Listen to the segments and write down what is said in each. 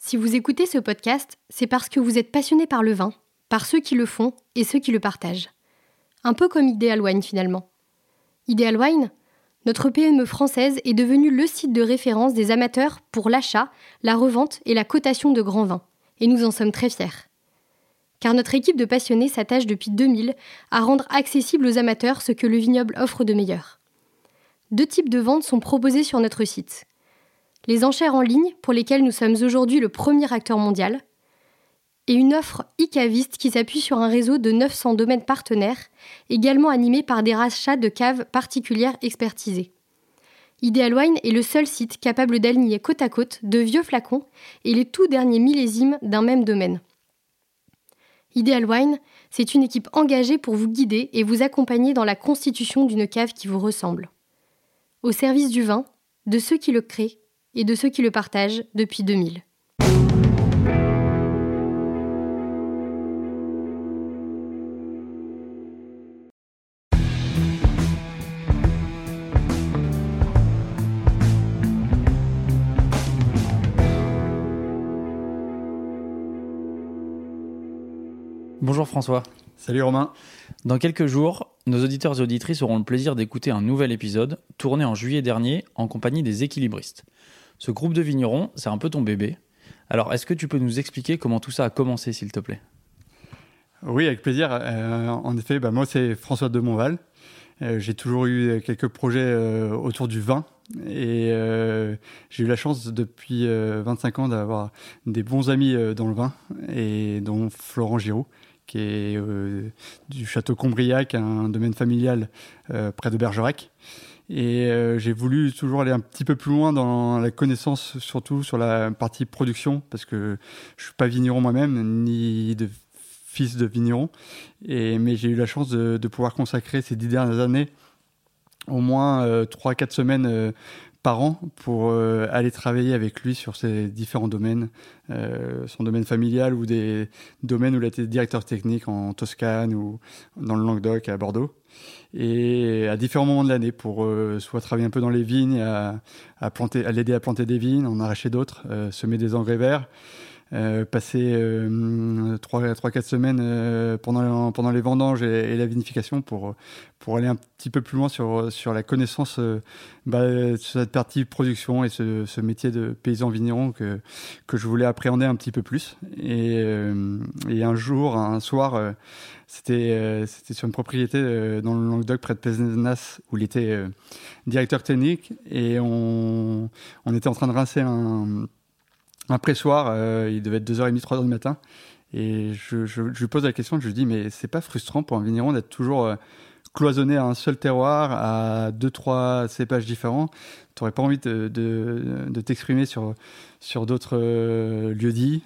Si vous écoutez ce podcast, c'est parce que vous êtes passionné par le vin, par ceux qui le font et ceux qui le partagent. Un peu comme Ideal Wine finalement. Ideal Wine, notre PME française est devenue le site de référence des amateurs pour l'achat, la revente et la cotation de grands vins. Et nous en sommes très fiers. Car notre équipe de passionnés s'attache depuis 2000 à rendre accessible aux amateurs ce que le vignoble offre de meilleur. 2 types de ventes sont proposés sur notre site. Les enchères en ligne, pour lesquelles nous sommes aujourd'hui le premier acteur mondial, et une offre e-caviste qui s'appuie sur un réseau de 900 domaines partenaires, également animé par des rachats de caves particulières expertisées. Ideal Wine est le seul site capable d'aligner côte à côte de vieux flacons et les tout derniers millésimes d'un même domaine. Ideal Wine, c'est une équipe engagée pour vous guider et vous accompagner dans la constitution d'une cave qui vous ressemble. Au service du vin, de ceux qui le créent et de ceux qui le partagent depuis 2000. Bonjour François. Salut Romain. Dans quelques jours, nos auditeurs et auditrices auront le plaisir d'écouter un nouvel épisode tourné en juillet dernier en compagnie des Équilibristes. Ce groupe de vignerons, c'est un peu ton bébé. Alors, est-ce que tu peux nous expliquer comment tout ça a commencé, s'il te plaît ? Oui, avec plaisir. En effet, moi, c'est François de Montval. J'ai toujours eu quelques projets autour du vin. Et j'ai eu la chance depuis 25 ans d'avoir des bons amis dans le vin, et dont Florent Giraud, qui est du château Combriac, un domaine familial près de Bergerac. Et j'ai voulu toujours aller un petit peu plus loin dans la connaissance, surtout sur la partie production, parce que je suis pas vigneron moi-même, ni de fils de vigneron. Mais j'ai eu la chance de pouvoir consacrer ces 10 dernières années au moins 3-4 semaines par an pour aller travailler avec lui sur ces différents domaines, son domaine familial ou des domaines où il a été directeur technique en Toscane ou dans le Languedoc à Bordeaux, et à différents moments de l'année pour soit travailler un peu dans les vignes, à l'aider à planter des vignes, en arracher d'autres, semer des engrais verts, passer 3-4 semaines pendant les vendanges et la vinification pour aller un petit peu plus loin sur la connaissance sur cette partie production et ce métier de paysan vigneron que je voulais appréhender un petit peu plus. Et un soir, c'était sur une propriété dans le Languedoc près de Pézenas où il était directeur technique, et on était en train de rincer un pressoir, il devait être 2h30, 3h du matin. Et je lui pose la question, je lui dis, mais c'est pas frustrant pour un vigneron d'être toujours cloisonné à un seul terroir, à 2-3 cépages différents? T'aurais pas envie de t'exprimer sur d'autres lieux-dits?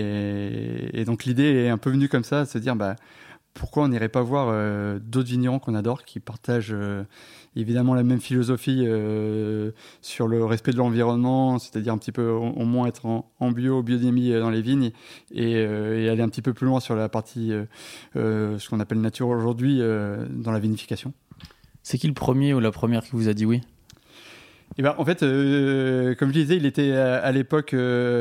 Et donc l'idée est un peu venue comme ça, de se dire, pourquoi on n'irait pas voir d'autres vignerons qu'on adore, qui partagent évidemment la même philosophie sur le respect de l'environnement, c'est-à-dire un petit peu au moins être en biodynamie dans les vignes, et aller un petit peu plus loin sur la partie ce qu'on appelle nature aujourd'hui dans la vinification. C'est qui le premier ou la première qui vous a dit oui ? En fait, comme je disais, il était à l'époque dans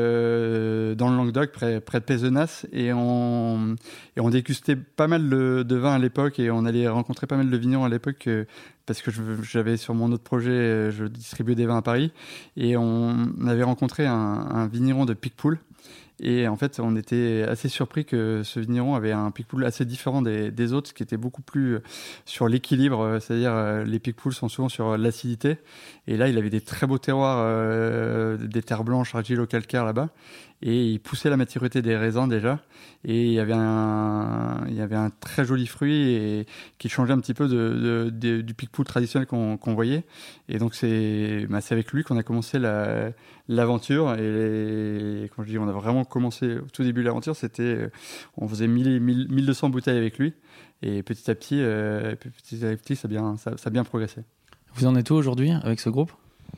le Languedoc, près de Pézenas, et on dégustait pas mal de vin à l'époque, et on allait rencontrer pas mal de vignerons à l'époque, parce que j'avais sur mon autre projet, je distribuais des vins à Paris, et on avait rencontré un vigneron de Picpoul. Et en fait, on était assez surpris que ce vigneron avait un Picpoul assez différent des autres, qui était beaucoup plus sur l'équilibre, c'est-à-dire les Picpouls sont souvent sur l'acidité. Et là, il avait des très beaux terroirs, des terres blanches argilo-calcaires là-bas. Et il poussait la maturité des raisins déjà. Et il y avait un très joli fruit qui changeait un petit peu du Picpoul traditionnel qu'on voyait. Et donc, c'est avec lui qu'on a commencé l'aventure. Et quand je dis on a vraiment commencé au tout début de l'aventure, on faisait 1200 bouteilles avec lui. Et petit à petit, ça a bien progressé. Vous en êtes où aujourd'hui avec ce groupe ?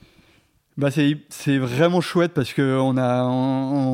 C'est vraiment chouette parce que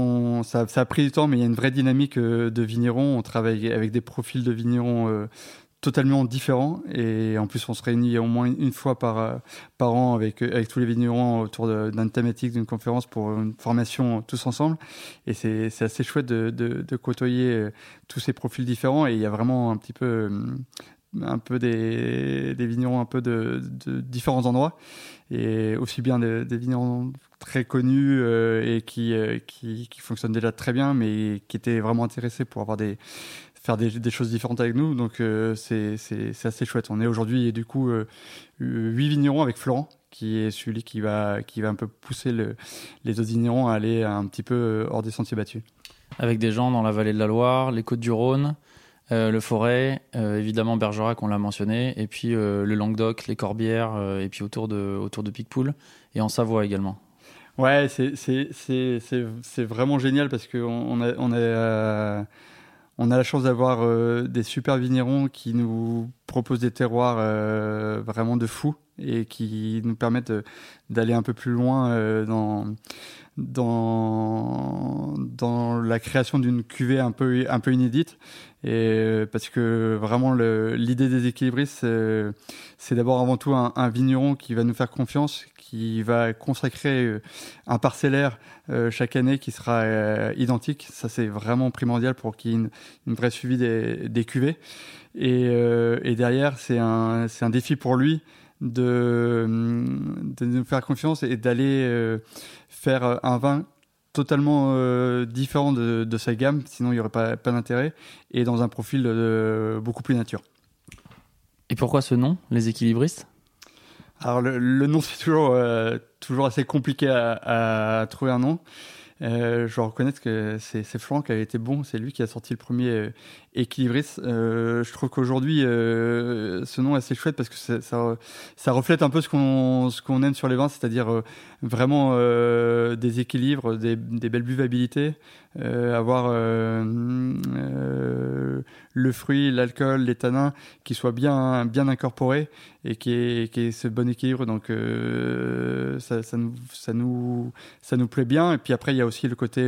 ça a pris du temps, mais il y a une vraie dynamique de vignerons. On travaille avec des profils de vignerons totalement différents. Et en plus, on se réunit au moins une fois par an avec tous les vignerons autour d'une thématique, d'une conférence pour une formation tous ensemble. Et c'est assez chouette de côtoyer tous ces profils différents. Et il y a vraiment un peu des vignerons un peu de différents endroits, et aussi bien des vignerons très connus et qui fonctionnent déjà très bien, mais qui étaient vraiment intéressés pour faire des choses différentes avec nous. Donc c'est assez chouette. On est aujourd'hui du coup 8 vignerons avec Florent, qui est celui qui va un peu pousser les autres vignerons à aller un petit peu hors des sentiers battus. Avec des gens dans la vallée de la Loire, les Côtes-du-Rhône, le Forêt, évidemment Bergerac, on l'a mentionné, et puis le Languedoc, les Corbières, et puis autour de Picpoul, et en Savoie également. Ouais, c'est vraiment génial parce qu'on a la chance d'avoir des super vignerons qui nous proposent des terroirs vraiment de fous et qui nous permettent d'aller un peu plus loin dans la création d'une cuvée un peu inédite. Et parce que vraiment l'idée des équilibristes, c'est d'abord avant tout un vigneron qui va nous faire confiance, qui va consacrer un parcellaire chaque année qui sera identique. Ça, c'est vraiment primordial pour qu'il y ait une vraie suivi des cuvées. Et derrière, c'est un défi pour lui de nous faire confiance et d'aller faire un vin totalement différent de sa gamme, sinon il n'y aurait pas d'intérêt, et dans un profil beaucoup plus nature. Et pourquoi ce nom, les équilibristes ? Alors le nom, c'est toujours assez compliqué à trouver un nom. Je dois reconnaître que c'est Florent qui a été bon, c'est lui qui a sorti le premier équilibriste. Je trouve qu'aujourd'hui ce nom est assez chouette parce que ça reflète un peu ce qu'on aime sur les vins, c'est-à-dire vraiment des équilibres, des belles buvabilités, avoir le fruit, l'alcool, les tanins qui soient bien incorporés et qui est ce bon équilibre. Donc ça nous plaît bien. Et puis après, il y a aussi le côté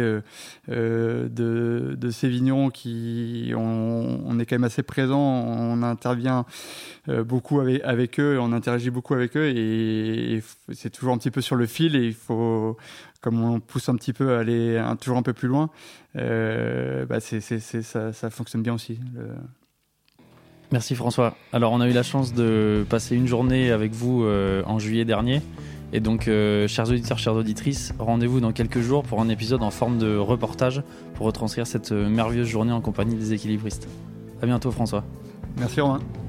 de ces vignerons qui on est quand même assez présent, on intervient beaucoup avec eux, on interagit beaucoup avec eux, et c'est toujours un petit peu sur le fil, et il faut, comme on pousse un petit peu à aller toujours un peu plus loin, ça fonctionne bien aussi. Merci François. Alors on a eu la chance de passer une journée avec vous en juillet dernier. Et donc, chers auditeurs, chères auditrices, rendez-vous dans quelques jours pour un épisode en forme de reportage pour retranscrire cette merveilleuse journée en compagnie des équilibristes. À bientôt François. Merci Romain.